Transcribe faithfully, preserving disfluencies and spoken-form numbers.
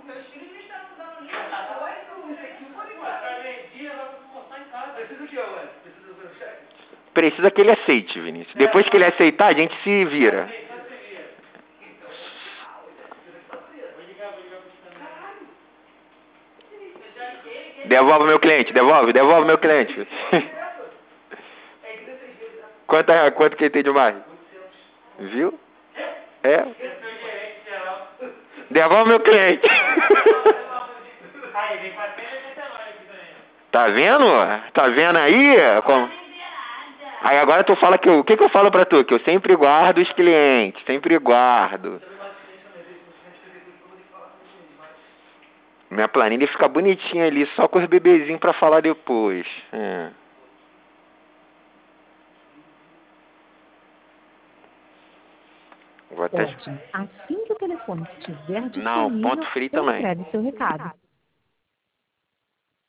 Meus filhos me estão dando linha coisa, isso aqui, por enquanto. Precisa o que, Alan? Precisa do cheque? Precisa que ele aceite, Vinícius. Depois que ele aceitar, a gente se vira. Devolve meu cliente, devolve, devolve meu cliente. Quanto, é, quanto que ele tem de mais? Viu? É. Devolve meu cliente. Tá vendo? Tá vendo aí? Como... Aí agora tu fala que eu... O que que eu falo pra tu? Que eu sempre guardo os clientes, sempre guardo. Minha planilha fica bonitinha ali, só com os bebezinhos pra falar depois. É. Vou até... Ótimo. Assim que o telefone estiver Não, ponto disponível, free eu também. entrego seu recado.